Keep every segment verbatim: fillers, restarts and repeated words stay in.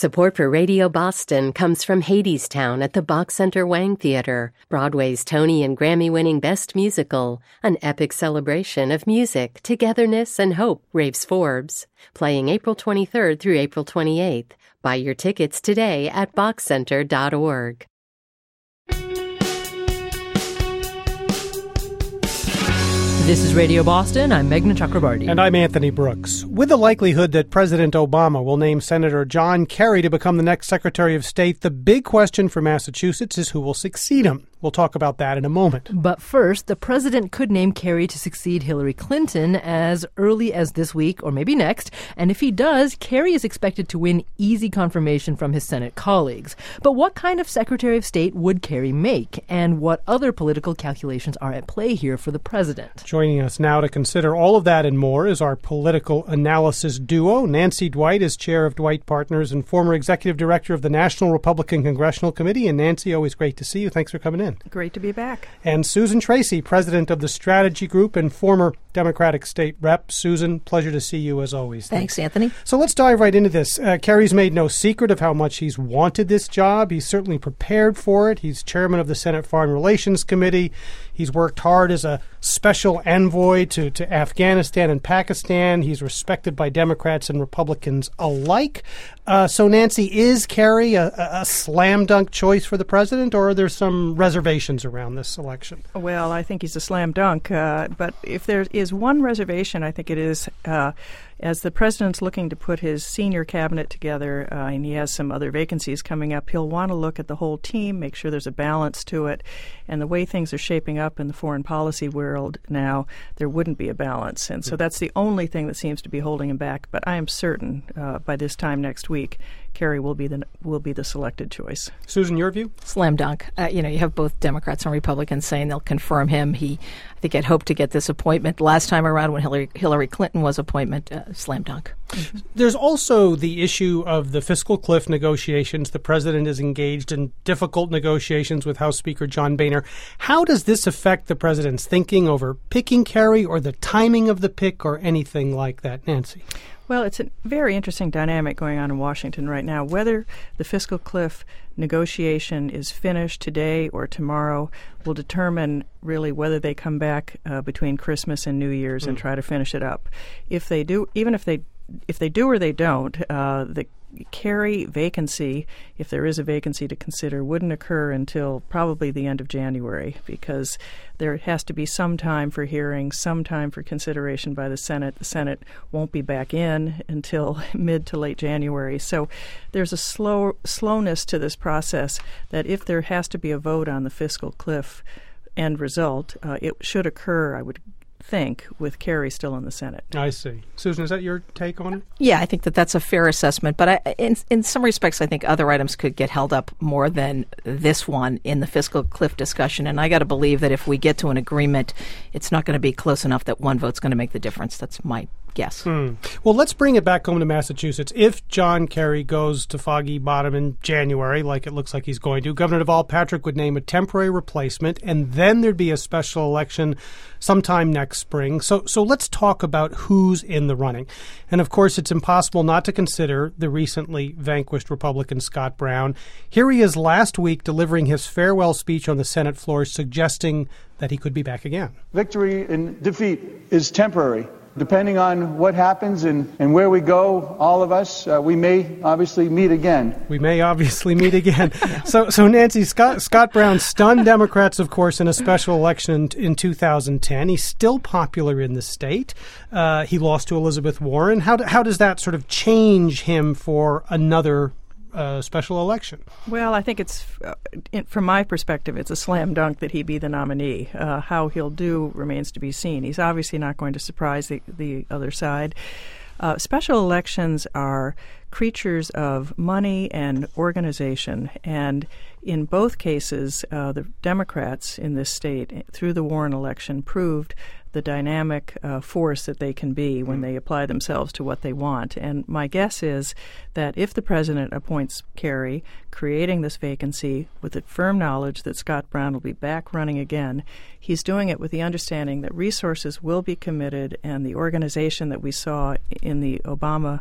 Support for Radio Boston comes from Hadestown at the Bach Center Wang Theater, Broadway's Tony and Grammy-winning Best Musical, an epic celebration of music, togetherness, and hope, raves Forbes. Playing April twenty-third through April twenty-eighth. Buy your tickets today at bach center dot org. This is Radio Boston. I'm Meghna Chakrabarti. And I'm Anthony Brooks. With the likelihood that President Obama will name Senator John Kerry to become the next Secretary of State, the big question for Massachusetts is who will succeed him. We'll talk about that in a moment. But first, the president could name Kerry to succeed Hillary Clinton as early as this week or maybe next. And if he does, Kerry is expected to win easy confirmation from his Senate colleagues. But what kind of Secretary of State would Kerry make? And what other political calculations are at play here for the president? Joining us now to consider all of that and more is our political analysis duo. Nancy Dwight is chair of Dwight Partners and former executive director of the National Republican Congressional Committee. And Nancy, always great to see you. Thanks for coming in. Great to be back. And Susan Tracy, president of the Strategy Group and former Democratic state rep. Susan, pleasure to see you as always. Thanks, Thanks. Anthony. So let's dive right into this. Uh, Kerry's made no secret of how much he's wanted this job. He's certainly prepared for it. He's chairman of the Senate Foreign Relations Committee. He's worked hard as a special envoy to, to Afghanistan and Pakistan. He's respected by Democrats and Republicans alike. Uh, so, Nancy, is Kerry a, a slam dunk choice for the president, or are there some reservations around this election? Well, I think he's a slam dunk. Uh, but if there is one reservation, I think it is uh, as the president's looking to put his senior cabinet together, uh, and he has some other vacancies coming up, he'll want to look at the whole team, make sure there's a balance to it. And the way things are shaping up in the foreign policy world now, there wouldn't be a balance. And so that's the only thing that seems to be holding him back. But I am certain uh, by this time next week, Kerry will be the will be the selected choice. Susan, your view? Slam dunk. Uh, you know, you have both Democrats and Republicans saying they'll confirm him. He, I think, had hoped to get this appointment last time around when Hillary, Hillary Clinton was appointment. Uh, slam dunk. Mm-hmm. There's also the issue of the fiscal cliff negotiations. The president is engaged in difficult negotiations with House Speaker John Boehner. How does this affect the president's thinking over picking Kerry or the timing of the pick or anything like that? Nancy? Well, it's a very interesting dynamic going on in Washington right now. Whether the fiscal cliff negotiation is finished today or tomorrow will determine really whether they come back uh, between Christmas and New Year's mm. and try to finish it up. If they do, even if they if they do or they don't, uh, the Kerry vacancy, if there is a vacancy to consider, wouldn't occur until probably the end of January, because there has to be some time for hearings, some time for consideration by the Senate. The Senate won't be back in until mid to late January. So there's a slow slowness to this process that if there has to be a vote on the fiscal cliff end result, uh, it should occur, I would think, with Kerry still in the Senate. I see. Susan, is that your take on it? Yeah, I think that that's a fair assessment. But I, in in some respects, I think other items could get held up more than this one in the fiscal cliff discussion. And I got to believe that if we get to an agreement, it's not going to be close enough that one vote's going to make the difference. That's my guess. Hmm. Well, let's bring it back home to Massachusetts. If John Kerry goes to Foggy Bottom in January, like it looks like he's going to, Governor Deval Patrick would name a temporary replacement, and then there'd be a special election sometime next spring. So, so let's talk about who's in the running. And, of course, it's impossible not to consider the recently vanquished Republican Scott Brown. Here he is last week delivering his farewell speech on the Senate floor, suggesting that he could be back again. Victory and defeat is temporary. Depending on what happens and, and where we go, all of us, uh, we may obviously meet again. We may obviously meet again. so, so Nancy, Scott, Scott Brown stunned Democrats, of course, in a special election in two thousand ten. He's still popular in the state. Uh, he lost to Elizabeth Warren. How, do, how does that sort of change him for another Uh, special election? Well, I think it's, uh, in, from my perspective, it's a slam dunk that he be the nominee. Uh, how he'll do remains to be seen. He's obviously not going to surprise the, the other side. Uh, special elections are creatures of money and organization, and in both cases, uh, the Democrats in this state, through the Warren election, proved the dynamic uh, force that they can be when they apply themselves to what they want. And my guess is that if the president appoints Kerry, creating this vacancy with the firm knowledge that Scott Brown will be back running again, he's doing it with the understanding that resources will be committed, and the organization that we saw in the Obama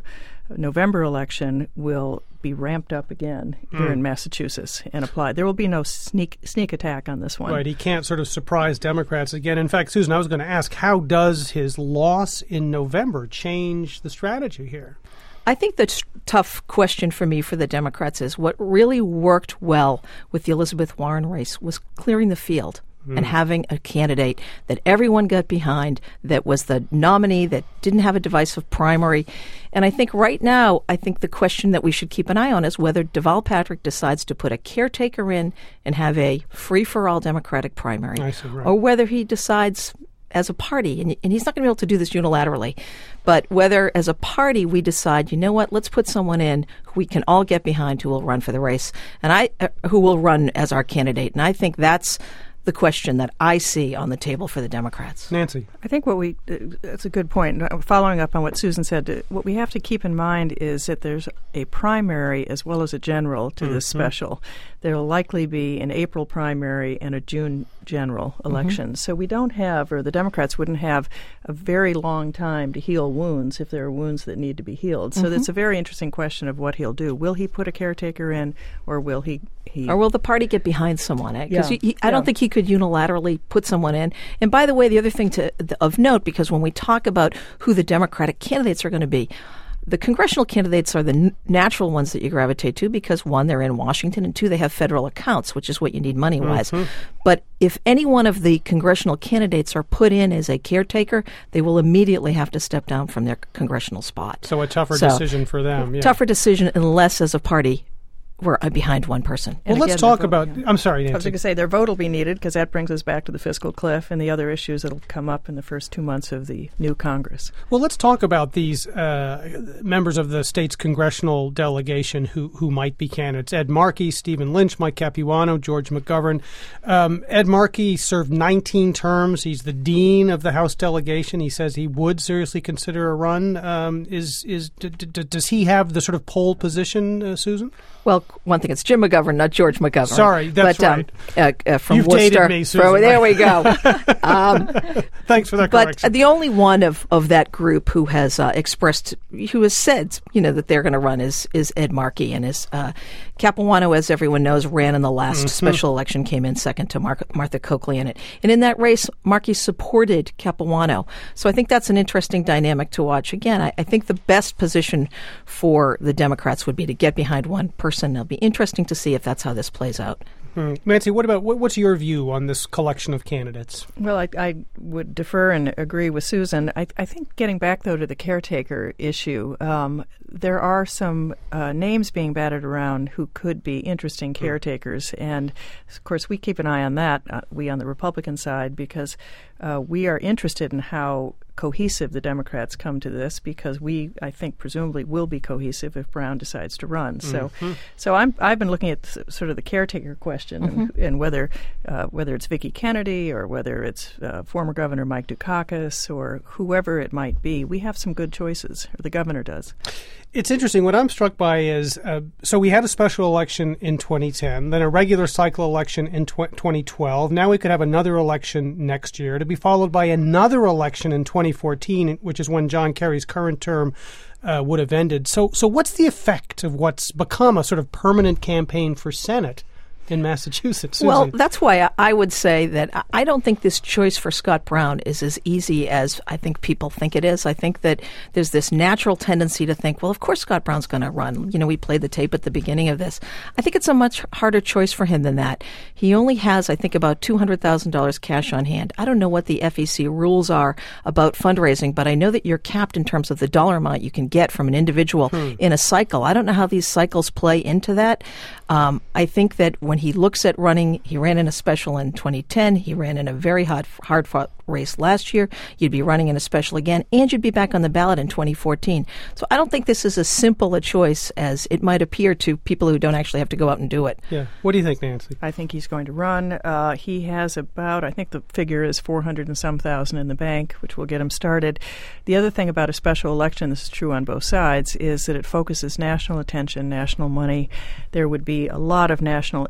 November election will be ramped up again here Mm. in Massachusetts and applied. There will be no sneak sneak attack on this one. Right, he can't sort of surprise Democrats again. In fact, Susan, I was going to ask, how does his loss in November change the strategy here? I think the t- tough question for me for the Democrats is what really worked well with the Elizabeth Warren race was clearing the field. Mm. And having a candidate that everyone got behind, that was the nominee, that didn't have a divisive primary. And I think right now, I think the question that we should keep an eye on is whether Deval Patrick decides to put a caretaker in and have a free-for-all Democratic primary, I see, right. or whether he decides as a party, and, and he's not going to be able to do this unilaterally, but whether as a party we decide, you know what, let's put someone in who we can all get behind who will run for the race, and I uh, who will run as our candidate. And I think that's the question that I see on the table for the Democrats. Nancy. I think what we, uh, that's a good point. Following up on what Susan said, uh, what we have to keep in mind is that there's a primary as well as a general to mm-hmm. this special. There will likely be an April primary and a June general election. Mm-hmm. So we don't have, or the Democrats wouldn't have, a very long time to heal wounds if there are wounds that need to be healed. So mm-hmm. it's a very interesting question of what he'll do. Will he put a caretaker in, or will he... he or will the party get behind someone? Because yeah. I yeah. don't think he could unilaterally put someone in. And by the way, the other thing to of note, because when we talk about who the Democratic candidates are going to be, the congressional candidates are the n- natural ones that you gravitate to because, one, they're in Washington, and two, they have federal accounts, which is what you need money-wise. Mm-hmm. But if any one of the congressional candidates are put in as a caretaker, they will immediately have to step down from their congressional spot. So a tougher so, decision for them. Yeah. Tougher decision unless, as a party, we're behind one person. Well, and let's again, talk vote, about... yeah. I'm sorry, Nancy. I was going to say their vote will be needed because that brings us back to the fiscal cliff and the other issues that will come up in the first two months of the new Congress. Well, let's talk about these uh, members of the state's congressional delegation who, who might be candidates. Ed Markey, Stephen Lynch, Mike Capuano, George McGovern. Um, Ed Markey served nineteen terms. He's the dean of the House delegation. He says he would seriously consider a run. Um, is is d- d- Does he have the sort of pole position, uh, Susan? Well, one thing, it's Jim McGovern, not George McGovern. Sorry, that's but, right. Um, uh, uh, from You've Worcester. dated me, Susan. From, there we go. um, Thanks for that but correction. the only one of, of that group who has uh, expressed, who has said, you know, that they're going to run is is Ed Markey, and his uh, Capuano, as everyone knows, ran in the last mm-hmm. special election, came in second to Mar- Martha Coakley in it, and in that race, Markey supported Capuano. So I think that's an interesting dynamic to watch. Again, I, I think the best position for the Democrats would be to get behind one person. It'll be interesting to see if that's how this plays out. Hmm. Nancy, what about what, what's your view on this collection of candidates? Well, I, I would defer and agree with Susan. I, I think getting back, though, to the caretaker issue, um, there are some uh, names being batted around who could be interesting caretakers. Mm. And, of course, we keep an eye on that, uh, we on the Republican side, because uh, we are interested in how cohesive the Democrats come to this, because we, I think, presumably will be cohesive if Brown decides to run. Mm-hmm. So, so I'm I've been looking at th- sort of the caretaker question mm-hmm. and, and whether uh, whether it's Vicki Kennedy or whether it's uh, former Governor Mike Dukakis or whoever it might be. We have some good choices, or the governor does. It's interesting. What I'm struck by is, uh, so we had a special election in twenty ten, then a regular cycle election in tw- twenty twelve. Now we could have another election next year to be followed by another election in twenty fourteen, which is when John Kerry's current term uh, would have ended. So, so what's the effect of what's become a sort of permanent campaign for Senate in Massachusetts? Susan? Well, that's why I would say that I don't think this choice for Scott Brown is as easy as I think people think it is. I think that there's this natural tendency to think, well, of course Scott Brown's going to run. You know, we played the tape at the beginning of this. I think it's a much harder choice for him than that. He only has, I think, about two hundred thousand dollars cash on hand. I don't know what the F E C rules are about fundraising, but I know that you're capped in terms of the dollar amount you can get from an individual hmm. in a cycle. I don't know how these cycles play into that. Um, I think that when he looks at running, he ran in a special in twenty ten. He ran in a very hard, hard-fought race last year. You'd be running in a special again, and you'd be back on the ballot in twenty fourteen. So I don't think this is as simple a choice as it might appear to people who don't actually have to go out and do it. Yeah. What do you think, Nancy? I think he's going to run. Uh, he has about, I think the figure is four hundred and some thousand in the bank, which will get him started. The other thing about a special election, this is true on both sides, is that it focuses national attention, national money. There would be a lot of national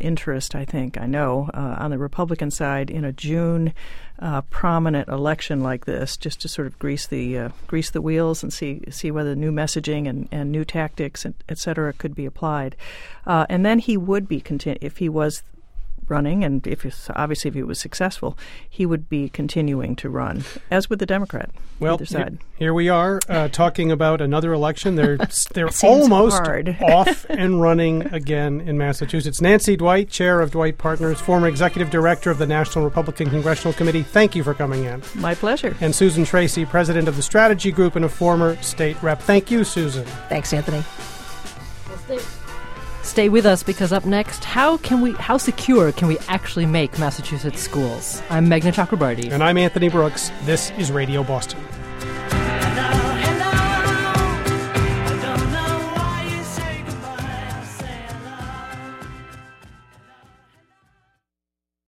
interest, I think, I know, uh, on the Republican side in a June uh, prominent election like this, just to sort of grease the uh, grease the wheels and see see whether new messaging and, and new tactics, and et cetera, could be applied. Uh, and then he would be continu- if he was running, and if it's, obviously if he was successful, he would be continuing to run, as would the Democrat. Well, either side. Here, here we are uh, talking about another election. They're they're Seems almost hard. off and running again in Massachusetts. Nancy Dwight, chair of Dwight Partners, former executive director of the National Republican Congressional Committee. Thank you for coming in. My pleasure. And Susan Tracy, president of the Strategy Group and a former state rep. Thank you, Susan. Thanks, Anthony. Stay with us, because up next, how can we, how secure can we actually make Massachusetts schools? I'm Meghna Chakrabarty. And I'm Anthony Brooks. This is Radio Boston.